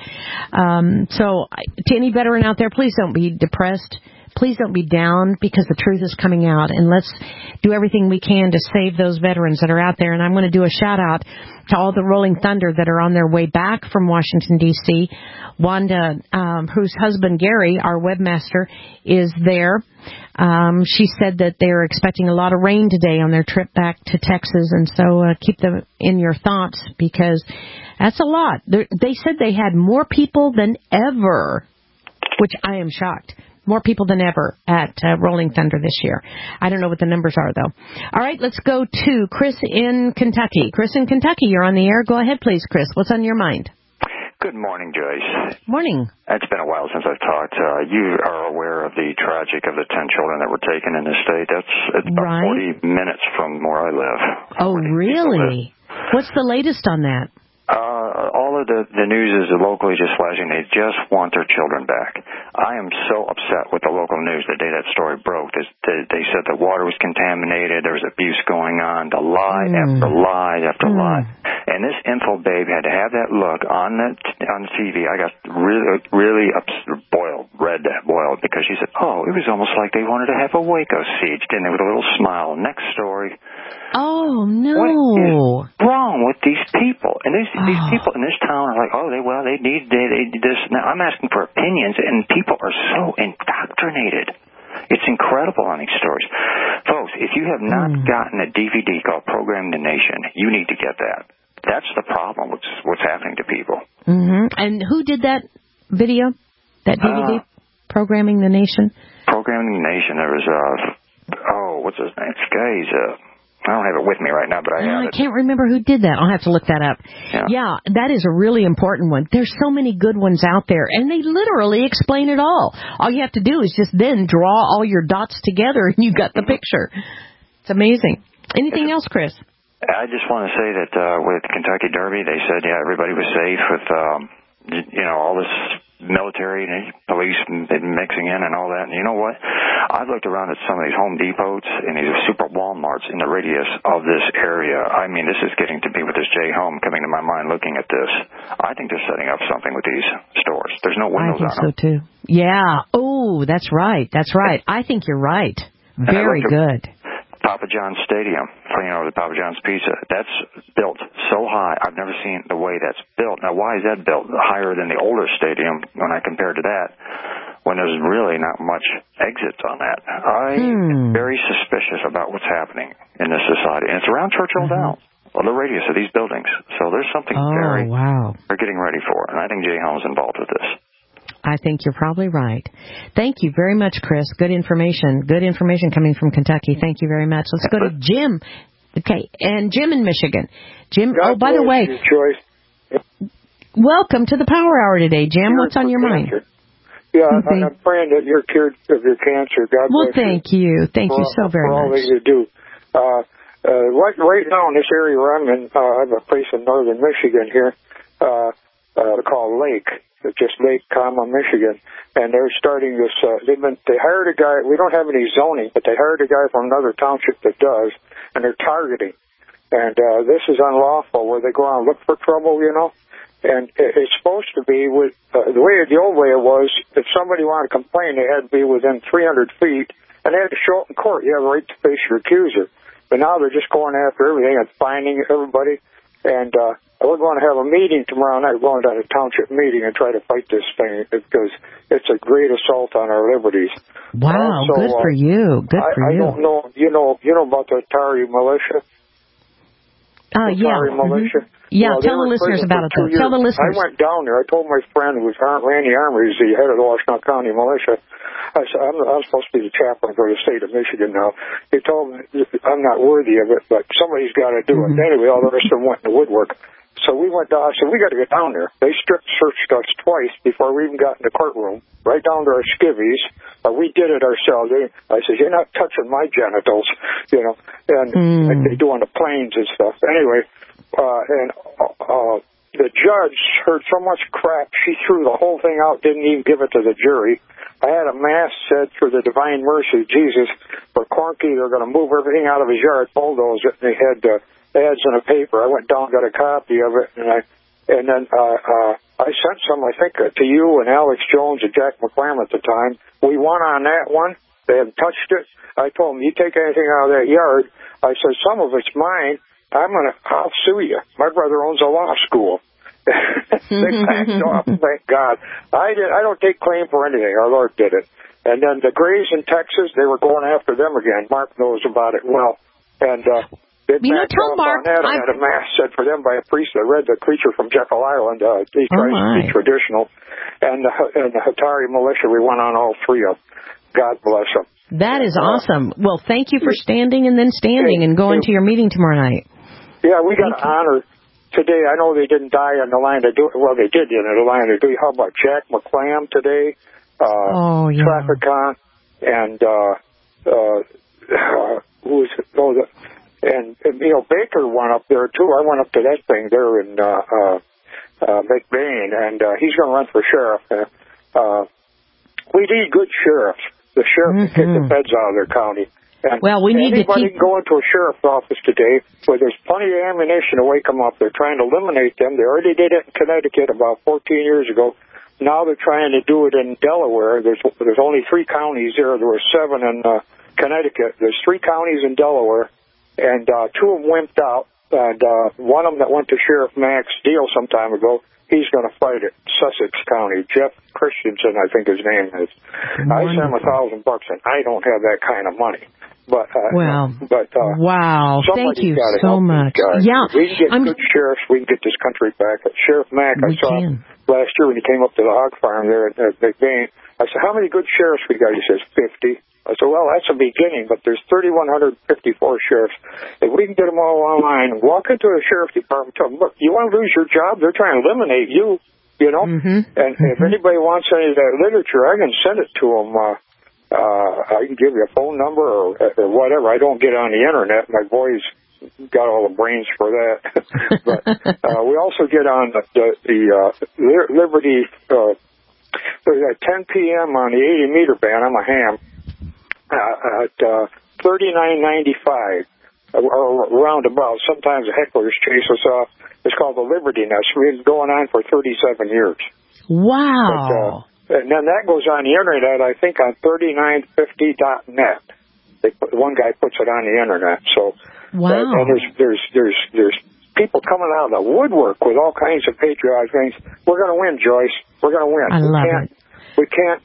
So to any veteran out there, please don't be depressed. Please don't be down, because the truth is coming out, and let's do everything we can to save those veterans that are out there. And I'm going to do a shout-out to all the Rolling Thunder that are on their way back from Washington, D.C. Wanda, whose husband, Gary, our webmaster, is there. She said that they're expecting a lot of rain today on their trip back to Texas, and so keep them in your thoughts, because that's a lot. They said they had more people than ever, which I am shocked. More people than ever at Rolling Thunder this year. I don't know what the numbers are, though. All right, let's go to Chris in Kentucky. Chris in Kentucky, you're on the air. Go ahead, please, Chris. What's on your mind? Good morning, Joyce. Morning. It's been a while since I've talked. You are aware of the tragic of the 10 children that were taken in the state. It's about 40 minutes from where I live. Oh, really? What's the latest on that? All of the news is locally just flashing. They just want their children back. I am so upset with the local news the day that story broke. They said the water was contaminated. There was abuse going on. The lie after lie after lie. And this info babe had to have that look on the TV. I got really boiled, because she said, "Oh, it was almost like they wanted to have a Waco siege, didn't they?" With a little smile. Next story. Oh no! What is wrong with these people? And these people in this town are like, they need this. Now I'm asking for opinions, and people are so indoctrinated. It's incredible on these stories, folks. If you have not gotten a DVD called Program the Nation, you need to get that. That's the problem with what's happening to people. Mm-hmm. And who did that video, that DVD, Programming the Nation? Programming the Nation. There was, what's his name? This guy's, I don't have it with me right now, but I have it. I can't remember who did that. I'll have to look that up. Yeah, that is a really important one. There's so many good ones out there, and they literally explain it all. All you have to do is just then draw all your dots together, and you've got the picture. It's amazing. Anything else, Chris? I just want to say that with Kentucky Derby, they said, everybody was safe with, all this military and police mixing in and all that. And you know what? I've looked around at some of these Home Depots and these super Walmarts in the radius of this area. I mean, this is getting to me with this J Home coming to my mind looking at this. I think they're setting up something with these stores. There's no windows on them. I think so, too. Yeah. Oh, that's right. That's right. I think you're right. Very good. Papa John's Stadium, the Papa John's Pizza, that's built so high. I've never seen the way that's built. Now, why is that built higher than the older stadium when I compare to that, when there's really not much exits on that? I'm very suspicious about what's happening in this society. And it's around Churchill Downs, on the radius of these buildings. So there's something they're getting ready for. And I think Jay Helm's involved with this. I think you're probably right. Thank you very much, Chris. Good information. Good information coming from Kentucky. Thank you very much. Let's go to Jim. Okay, and Jim in Michigan. Jim, by the way, welcome to the Power Hour today, Jim. What's on your mind? Yeah, I'm praying that you're cured of your cancer. God bless you. Thank you. Thank you so very much. For all that you do. Right now in this area where I'm in, I have a place in northern Michigan here called Lake. It's just Lake, Michigan, and they're starting this. They hired a guy. We don't have any zoning, but they hired a guy from another township that does, and they're targeting. And this is unlawful, where they go out and look for trouble, And it's supposed to be with the old way it was. If somebody wanted to complain, they had to be within 300 feet, and they had to show up in court. You have a right to face your accuser. But now they're just going after everything and finding everybody. And we're going to have a meeting tomorrow night. We're going to have a township meeting and try to fight this thing because it's a great assault on our liberties. Wow, good for you. Good for you. I don't know. You know about the Atari militia? Yeah. Militia? Yeah, tell the listeners about it, though. Tell the listeners. I went down there. I told my friend, who was Randy Armour, he's the head of the Washington County Militia. I said, I'm supposed to be the chaplain for the state of Michigan now. He told me I'm not worthy of it, but somebody's got to do it. Anyway, all the rest of them went in the woodwork. So we went down. I said, we got to get down there. They strip searched us twice before we even got in the courtroom, right down to our skivvies. We did it ourselves. I said, you're not touching my genitals, and like they do on the planes and stuff. Anyway, the judge heard so much crap, she threw the whole thing out, didn't even give it to the jury. I had a mass said for the divine mercy of Jesus for Corky. They're going to move everything out of his yard, bulldoze it, and they had ads in a paper. I went down and got a copy of it, and then I sent some, I think, to you and Alex Jones and Jack McClam at the time. We won on that one. They haven't touched it. I told them, you take anything out of that yard. I said, some of it's mine. I'll sue you. My brother owns a law school. They backed off, thank God. I don't take claim for anything. Our Lord did it. And then the Grays in Texas, they were going after them again. Mark knows about it well. And they backed off on that. I had a mass said for them by a priest that read The Creature from Jekyll Island. He tries to be traditional. And the Hatari militia, we went on all three of them. God bless them. That is awesome. Well, thank you for standing and then standing and going to your meeting tomorrow night. Yeah, we got to honor today. I know they didn't die on the line to do it. Well, they did on the line to do it. How about Jack McClam today? Trafficon and Baker went up there too. I went up to that thing there in McBain, and he's going to run for sheriff. We need good sheriffs. The sheriff can kick the feds out of their county. And we need anybody can go into a sheriff's office today where there's plenty of ammunition to wake them up. They're trying to eliminate them. They already did it in Connecticut about 14 years ago. Now they're trying to do it in Delaware. There's only 3 counties there. There were 7 in Connecticut. There's 3 counties in Delaware, and 2 of them wimped out. And one of them that went to Sheriff Max Deal some time ago, he's going to fight it. Sussex County. Jeff Christensen, I think his name is. I sent him $1,000, and I don't have that kind of money. But wow. Thank you so much. Yeah, we can get good sheriffs. We can get this country back. Sheriff Mack, I saw last year when he came up to the hog farm there at McBain. I said, "How many good sheriffs we got?" He says, 50. I said, "Well, that's a beginning, but there's 3,154 sheriffs. If we can get them all online, walk into a sheriff's department, tell them, look, you want to lose your job? They're trying to eliminate you, you know. And if anybody wants any of that literature, I can send it to them. I can give you a phone number or whatever. I don't get on the internet. My boys got all the brains for that. But we also get on the Liberty at 10 p.m. on the 80-meter band. I'm a ham at $39.95 or roundabout. Sometimes the hecklers chase us off. It's called the Liberty Nest. We've been going on for 37 years. Wow. And then that goes on the internet, I think, on 3950.net. One guy puts it on the internet. So, and there's people coming out of the woodwork with all kinds of patriotic things. We're going to win, Joyce. We're going to win. I love it. We can't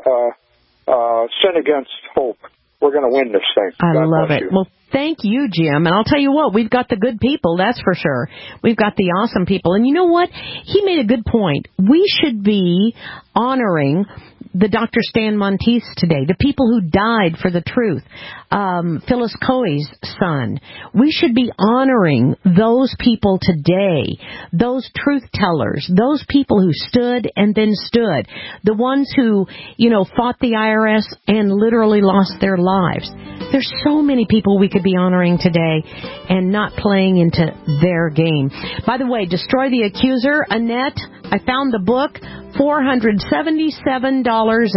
sin against hope. We're going to win this thing. I love it. Well, thank you, Jim. And I'll tell you what, we've got the good people, that's for sure. We've got the awesome people. And you know what? He made a good point. We should be honoring the Dr. Stan Monteith today, the people who died for the truth, Phyllis Coey's son. We should be honoring those people today, those truth tellers, those people who stood and then stood, the ones who, fought the IRS and literally lost their lives. There's so many people we could be honoring today and not playing into their game. By the way, Destroy the Accuser, Annette, I found the book, $477.06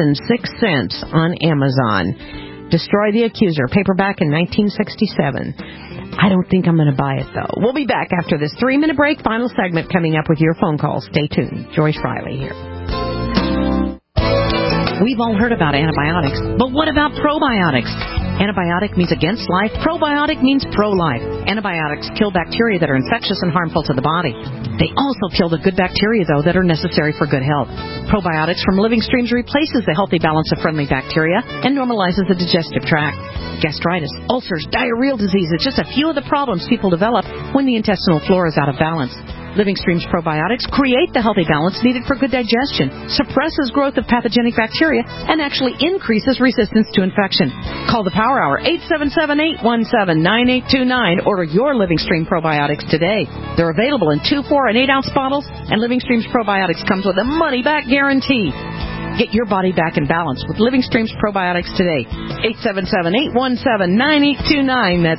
on Amazon. Destroy the Accuser, paperback in 1967. I don't think I'm going to buy it, though. We'll be back after this 3-minute break. Final segment coming up with your phone calls. Stay tuned. Joyce Riley here. We've all heard about antibiotics, but what about probiotics? Antibiotic means against life. Probiotic means pro-life. Antibiotics kill bacteria that are infectious and harmful to the body. They also kill the good bacteria, though, that are necessary for good health. Probiotics from Living Streams replaces the healthy balance of friendly bacteria and normalizes the digestive tract. Gastritis, ulcers, diarrheal diseases, just a few of the problems people develop when the intestinal flora is out of balance. Living Streams probiotics create the healthy balance needed for good digestion, suppresses growth of pathogenic bacteria, and actually increases resistance to infection. Call the Power Hour, 877-817-9829. Order your Living Stream probiotics today. They're available in 2, 4, and 8-ounce bottles, and Living Streams probiotics comes with a money-back guarantee. Get your body back in balance with Living Streams probiotics today. 877-817-9829. That's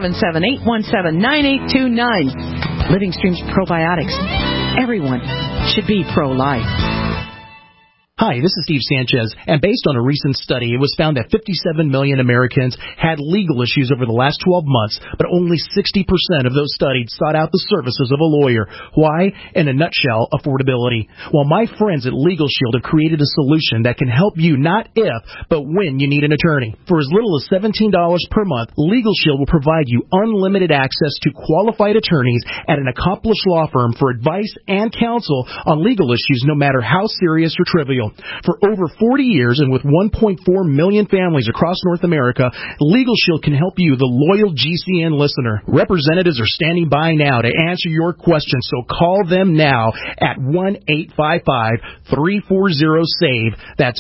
877-817-9829. Living Streams probiotics. Everyone should be pro-life. Hi, this is Steve Sanchez, and based on a recent study, it was found that 57 million Americans had legal issues over the last 12 months, but only 60% of those studied sought out the services of a lawyer. Why? In a nutshell, affordability. Well, my friends at Legal Shield have created a solution that can help you not if, but when you need an attorney. For as little as $17 per month, Legal Shield will provide you unlimited access to qualified attorneys at an accomplished law firm for advice and counsel on legal issues, no matter how serious or trivial. For over 40 years and with 1.4 million families across North America, Legal Shield can help you, the loyal GCN listener. Representatives are standing by now to answer your questions, so call them now at 1-855-340-SAVE. That's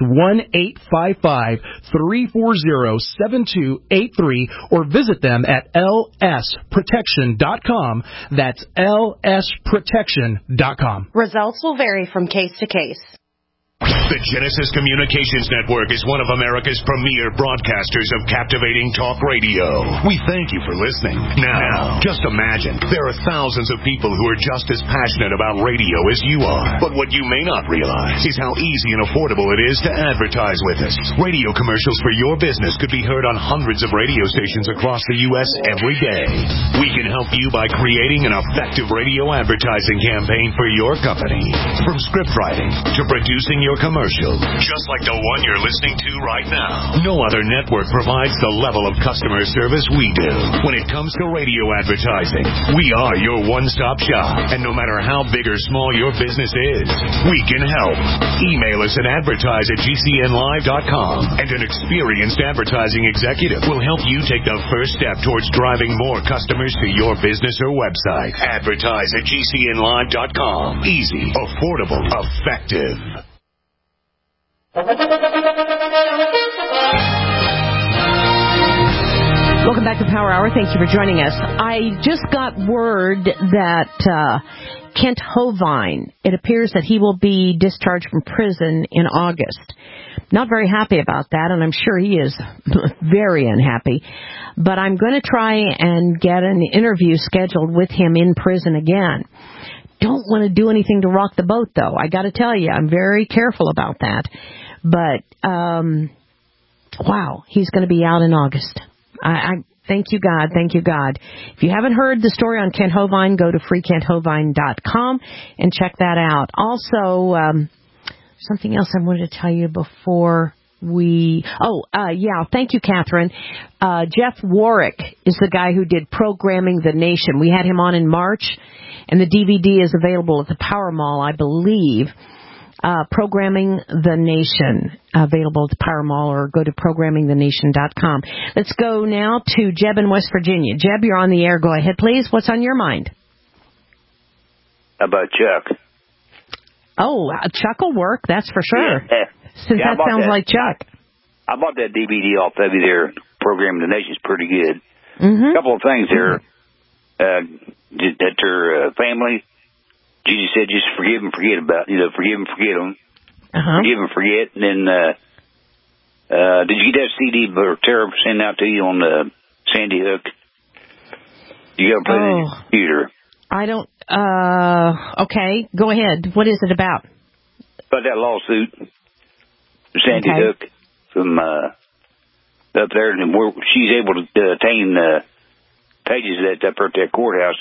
1-855-340-7283, or visit them at lsprotection.com. That's lsprotection.com. Results will vary from case to case. The Genesis Communications Network is one of America's premier broadcasters of captivating talk radio. We thank you for listening. Now, just imagine, there are thousands of people who are just as passionate about radio as you are. But what you may not realize is how easy and affordable it is to advertise with us. Radio commercials for your business could be heard on hundreds of radio stations across the U.S. every day. We can help you by creating an effective radio advertising campaign for your company. From script writing to producing your commercial, commercial, just like the one you're listening to right now. No other network provides the level of customer service we do. When it comes to radio advertising, we are your one-stop shop. And no matter how big or small your business is, we can help. Email us at advertise@gcnlive.com, and an experienced advertising executive will help you take the first step towards driving more customers to your business or website. Advertise@gcnlive.com. Easy, affordable, effective. Welcome back to Power Hour. Thank you for joining us. I just got word that Kent Hovind, it appears that he will be discharged from prison in August. Not very happy about that, and I'm sure he is very unhappy. But I'm going to try and get an interview scheduled with him in prison again. Don't want to do anything to rock the boat, though. I got to tell you, I'm very careful about that. But, wow, he's going to be out in August. I thank you, God. Thank you, God. If you haven't heard the story on Kent Hovind, go to freekenthovind.com and check that out. Also, something else I wanted to tell you before we... thank you, Catherine. Jeff Warwick is the guy who did Programming the Nation. We had him on in March, and the DVD is available at the Power Mall, I believe. Programming the Nation, available at the Power Mall, or go to programmingthenation.com. Let's go now to Jeb in West Virginia. Jeb, you're on the air. Go ahead, please. What's on your mind? How about Chuck? Oh, Chuck will work, that's for sure. Yeah. Since that sounds like Chuck. I bought that DVD off of you there. Programming the Nation's pretty good. Mm-hmm. A couple of things there. That their family, Jesus said just forgive and forget about, forgive and forget them. Forgive and forget. And then, did you get that CD Tara sent out to you on the Sandy Hook? You got to play it on your computer. I don't, okay, go ahead. What is it about? About that lawsuit, Sandy Hook, from up there, and she's able to obtain pages of that up at that courthouse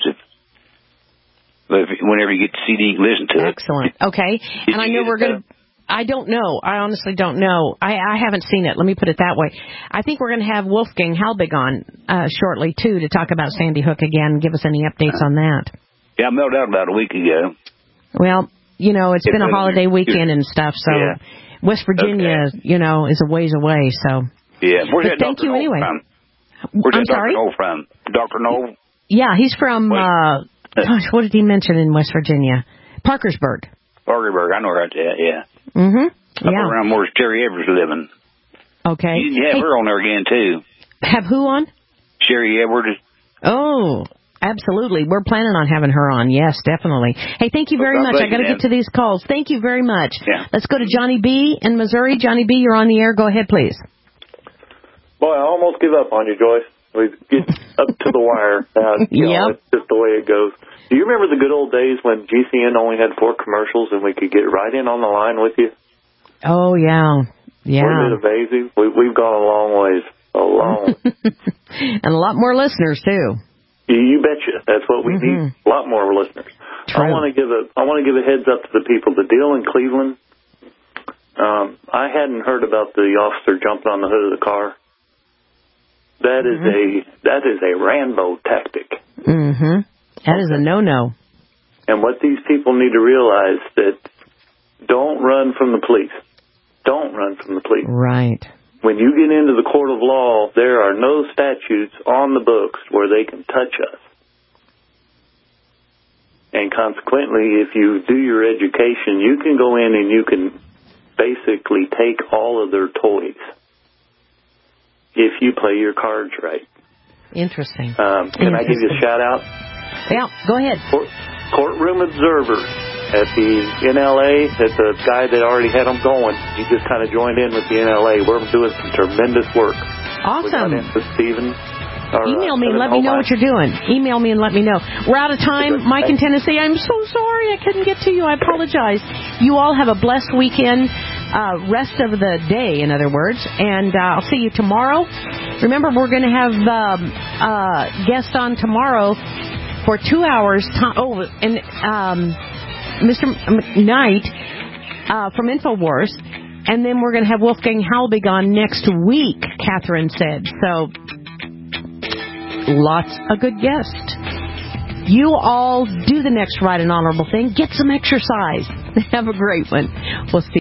whenever you get the CD, you can listen to it. Excellent. Okay. And I know we're going to... I don't know. I honestly don't know. I haven't seen it. Let me put it that way. I think we're going to have Wolfgang Halbig on shortly, too, to talk about Sandy Hook again and give us any updates on that. Yeah, I mailed out about a week ago. Well, it's been a holiday weekend and stuff, so West Virginia, is a ways away, so... Yeah. Where's that thank Dr. you anyway. From? Where's that Dr. Knoll from? Dr. Knoll? Yeah, he's from, what did he mention in West Virginia? Parkersburg. Parkersburg, I know right there, yeah. Mm-hmm. Up around where Sherry Edwards living. Okay. You have her on there again, too. Have who on? Sherry Edwards. Oh, absolutely. We're planning on having her on. Yes, definitely. Hey, thank you very much. I got to get to these calls. Thank you very much. Yeah. Let's go to Johnny B. in Missouri. Johnny B., you're on the air. Go ahead, please. Boy, I almost give up on you, Joyce. We get up to the wire. That's just the way it goes. Do you remember the good old days when GCN only had 4 commercials and we could get right in on the line with you? Oh, yeah. Yeah. Wasn't it amazing? We've gone a long ways. A long. And a lot more listeners, too. You betcha. That's what we need. A lot more listeners. True. I want to give a heads up to the people. The deal in Cleveland, I hadn't heard about the officer jumping on the hood of the car. That is a Rambo tactic. Mm-hmm. That is a no-no. And what these people need to realize that don't run from the police. Don't run from the police. Right. When you get into the court of law, there are no statutes on the books where they can touch us. And consequently, if you do your education, you can go in and you can basically take all of their toys if you play your cards right. Interesting. Can I give you a shout-out? Yeah, go ahead. Courtroom Observer at the NLA. That's a guy that already had them going. He just kind of joined in with the NLA. We're doing some tremendous work. Awesome. With Stephen. Email me and let me know what you're doing. Email me and let me know. We're out of time. Mike in Tennessee, I'm so sorry I couldn't get to you. I apologize. You all have a blessed weekend. Rest of the day, in other words. And I'll see you tomorrow. Remember, we're going to have guest on tomorrow for 2 hours. Mr. McKnight from InfoWars. And then we're going to have Wolfgang Halbig on next week, Catherine said. So, lots of good guests. You all do the next right and honorable thing. Get some exercise. Have a great one. We'll see.